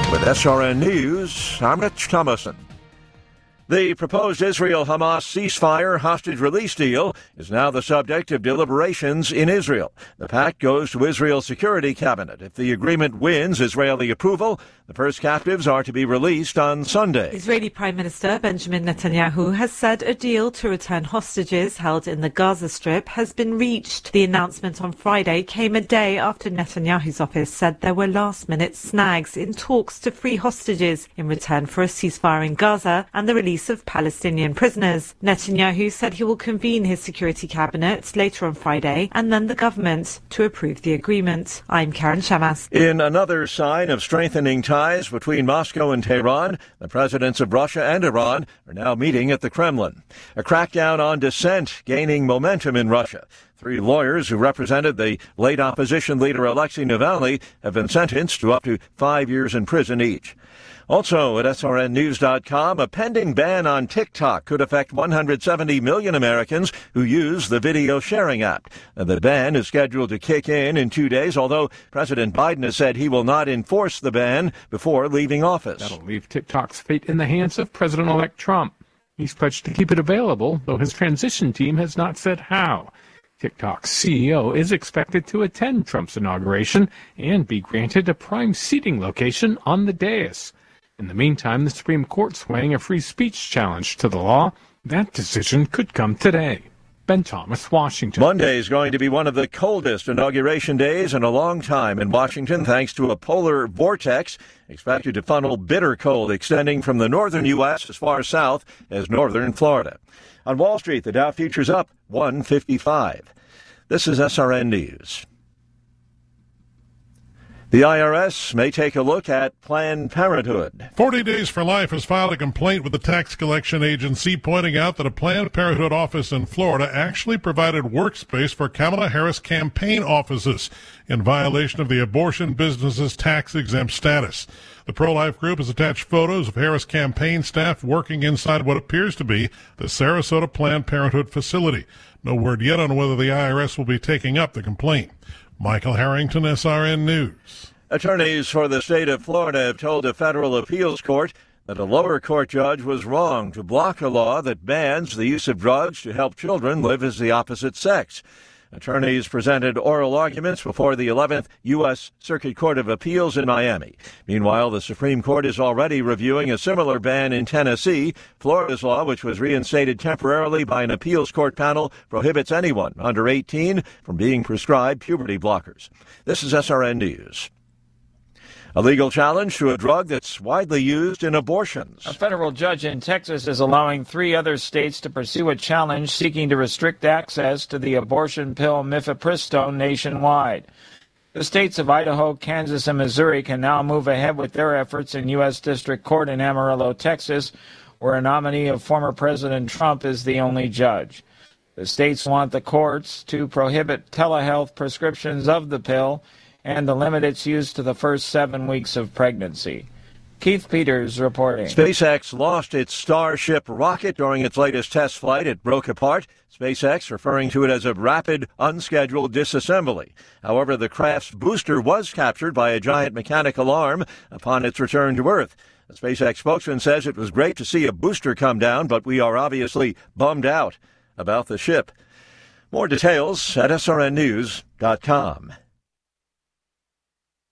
With SRN News, I'm Rich Thomason. The proposed Israel-Hamas ceasefire hostage release deal is now the subject of deliberations in Israel. The pact goes to Israel's Security Cabinet. If the agreement wins Israeli approval, the first captives are to be released on Sunday. Israeli Prime Minister Benjamin Netanyahu has said a deal to return hostages held in the Gaza Strip has been reached. The announcement on Friday came a day after Netanyahu's office said there were last-minute snags in talks to free hostages in return for a ceasefire in Gaza and the release of Palestinian prisoners. Netanyahu said he will convene his Security Cabinet later on Friday and then the government to approve the agreement. I'm Karen Shamas. In another sign of strengthening ties between Moscow and Tehran, the presidents of Russia and Iran are now meeting at the Kremlin. A crackdown on dissent gaining momentum in Russia. 3 lawyers who represented the late opposition leader Alexei Navalny have been sentenced to up to 5 years in prison each. Also at srnnews.com, a pending ban on TikTok could affect 170 million Americans who use the video sharing app. The ban is scheduled to kick in 2 days, although President Biden has said he will not enforce the ban before leaving office. That'll leave TikTok's fate in the hands of President-elect Trump. He's pledged to keep it available, though his transition team has not said how. TikTok's CEO is expected to attend Trump's inauguration and be granted a prime seating location on the dais. In the meantime, the Supreme Court's weighing a free speech challenge to the law. That decision could come today. Ben Thomas, Washington. Monday is going to be one of the coldest inauguration days in a long time in Washington, thanks to a polar vortex expected to funnel bitter cold extending from the northern U.S. as far south as northern Florida. On Wall Street, the Dow futures up 155. This is SRN News. The IRS may take a look at Planned Parenthood. 40 Days for Life has filed a complaint with the tax collection agency pointing out that a Planned Parenthood office in Florida actually provided workspace for Kamala Harris campaign offices in violation of the abortion business's tax-exempt status. The pro-life group has attached photos of Harris campaign staff working inside what appears to be the Sarasota Planned Parenthood facility. No word yet on whether the IRS will be taking up the complaint. Michael Harrington, SRN News. Attorneys for the state of Florida have told a federal appeals court that a lower court judge was wrong to block a law that bans the use of drugs to help children live as the opposite sex. Attorneys presented oral arguments before the 11th U.S. Circuit Court of Appeals in Miami. Meanwhile, the Supreme Court is already reviewing a similar ban in Tennessee. Florida's law, which was reinstated temporarily by an appeals court panel, prohibits anyone under 18 from being prescribed puberty blockers. This is SRN News. A legal challenge to a drug that's widely used in abortions. A federal judge in Texas is allowing 3 other states to pursue a challenge seeking to restrict access to the abortion pill mifepristone nationwide. The states of Idaho, Kansas, and Missouri can now move ahead with their efforts in U.S. District Court in Amarillo, Texas, where a nominee of former President Trump is the only judge. The states want the courts to prohibit telehealth prescriptions of the pill and to limit its use to the first 7 weeks of pregnancy. Keith Peters reporting. SpaceX lost its Starship rocket during its latest test flight. It broke apart, SpaceX referring to it as a rapid, unscheduled disassembly. However, the craft's booster was captured by a giant mechanical arm upon its return to Earth. The SpaceX spokesman says it was great to see a booster come down, but we are obviously bummed out about the ship. More details at srnnews.com.